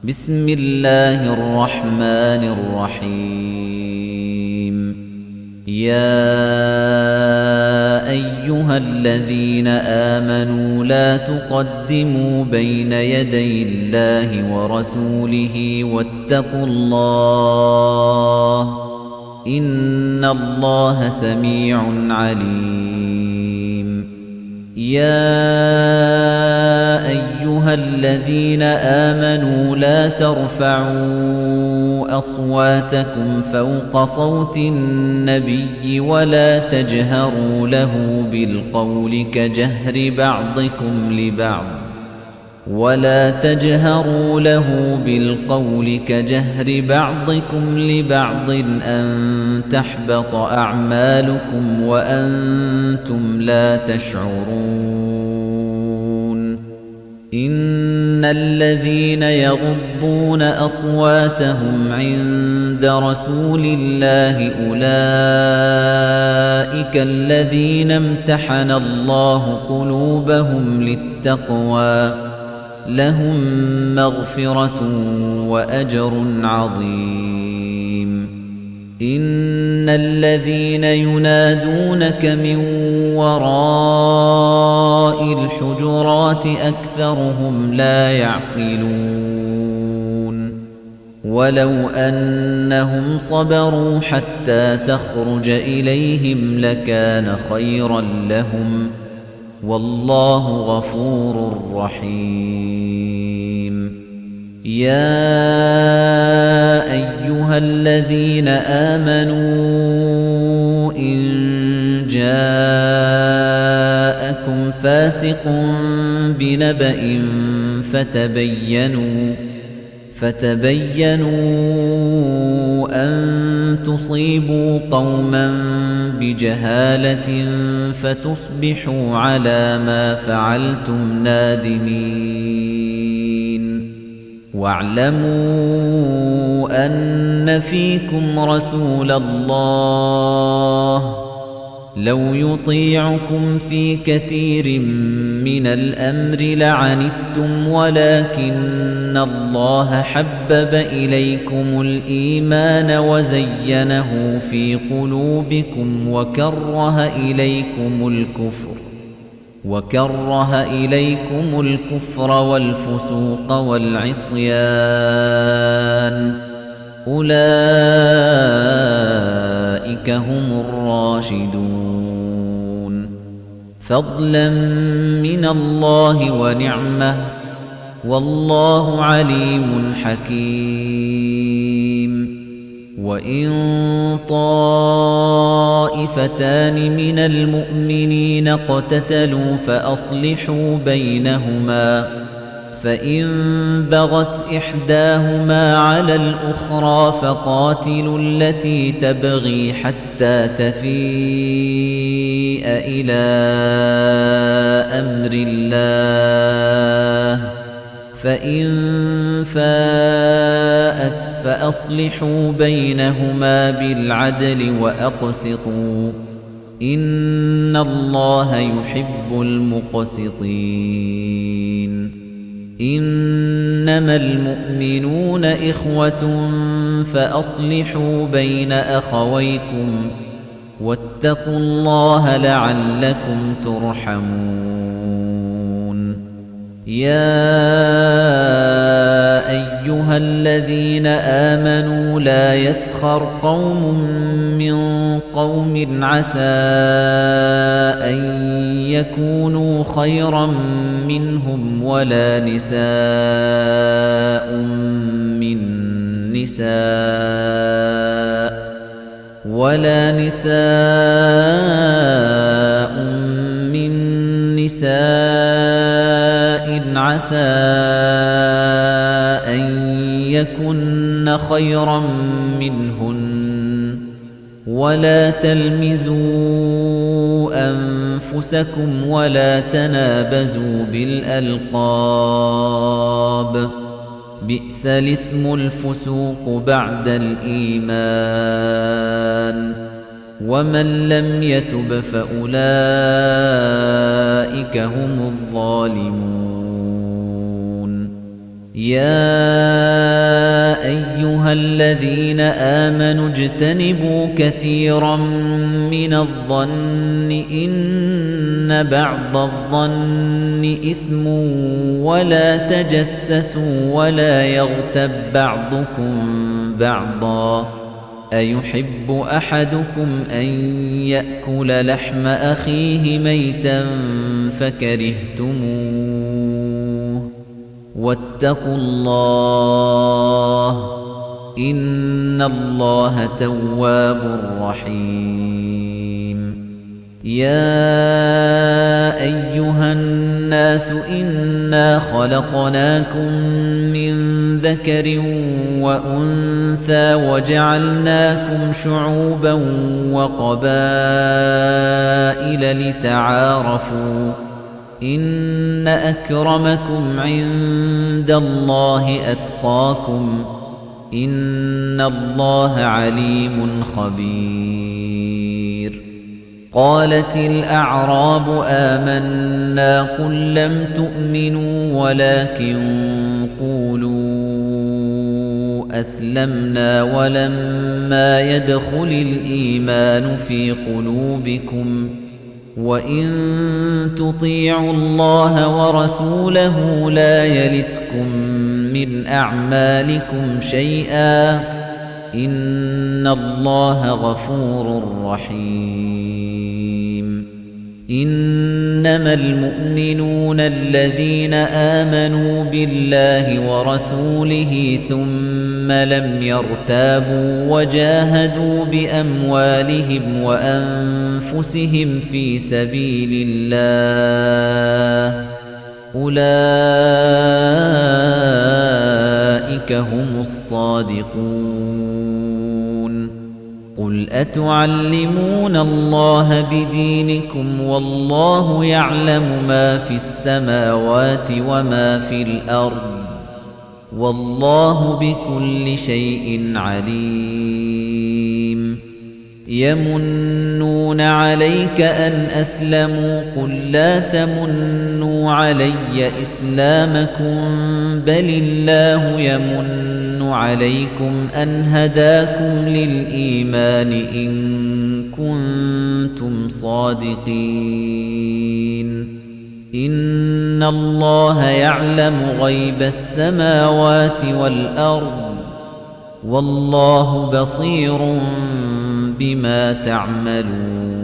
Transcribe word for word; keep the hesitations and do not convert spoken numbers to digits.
بسم الله الرحمن الرحيم يا أيها الذين آمنوا لا تقدموا بين يدي الله ورسوله واتقوا الله إن الله سميع عليم يا أيها الذين آمنوا لا ترفعوا أصواتكم فوق صوت النبي ولا تجهروا له بالقول كجهر بعضكم لبعض ولا تجهروا له بالقول كجهر بعضكم لبعض أن تحبط أعمالكم وأنتم لا تشعرون إن الذين يغضون أصواتهم عند رسول الله أولئك الذين امتحن الله قلوبهم للتقوى لهم مغفرة وأجر عظيم إن الذين ينادونك من وراء الحجرات أكثرهم لا يعقلون ولو أنهم صبروا حتى تخرج إليهم لكان خيرا لهم والله غفور رحيم يا أيها الذين آمنوا إن جاءكم فاسق بنبأ فتبينوا فتبينوا أن تصيبوا قوما بجهالة فتصبحوا على ما فعلتم نادمين واعلموا أن فيكم رسول الله لو يطيعكم في كثير من الأمر لعنتم ولكن الله حبب إليكم الإيمان وزينه في قلوبكم وكره إليكم الكفر وكره إليكم الكفر والفسوق والعصيان أولئك هم الراشدون فضلا من الله ونعمة والله عليم حكيم وإن طائفتان من المؤمنين اقتتلوا فأصلحوا بينهما فإن بغت إحداهما على الأخرى فقاتلوا التي تبغي حتى تفيء إلى أمر الله فإن فاءت فأصلحوا بينهما بالعدل وأقسطوا إن الله يحب المقسطين إنما المؤمنون إخوة فأصلحوا بين أخويكم واتقوا الله لعلكم ترحمون يا أيها الذين آمنوا لا يسخر قوم من قوم عسى أن يكونوا خيرا منهم ولا نساء من نساء ولا نساء من نساء عسى أن يكن خيرا منهن ولا تلمزوا أنفسكم ولا تنابزوا بالألقاب بئس الاسم الفسوق بعد الإيمان ومن لم يتب فأولئك هم الظالمون يا الذين آمنوا اجتنبوا كثيرا من الظن إن بعض الظن إثم ولا تجسسوا ولا يغتب بعضكم بعضا أيحب أحدكم أن يأكل لحم أخيه ميتا فكرهتموه واتقوا الله إن الله تواب رحيم يا أيها الناس إنا خلقناكم من ذكر وأنثى وجعلناكم شعوبا وقبائل لتعارفوا إن أكرمكم عند الله أتقاكم إن الله عليم خبير قالت الأعراب آمنا قل لم تؤمنوا ولكن قولوا أسلمنا ولما يدخل الإيمان في قلوبكم وإن تطيعوا الله ورسوله لا يلتكم من أعمالكم شيئا إن الله غفور رحيم إنما المؤمنون الذين آمنوا بالله ورسوله ثم لم يرتابوا وجاهدوا بأموالهم وأنفسهم في سبيل الله أولئك هم الصادقون قل أتعلمون الله بدينكم والله يعلم ما في السماوات وما في الأرض والله بكل شيء عليم يمنون عليك أن أسلموا قل لا تمنوا علي إسلامكم بل الله يمن عليكم أن هداكم للإيمان إن كنتم صادقين إن الله يعلم غيب السماوات والأرض والله بصير بما تعملون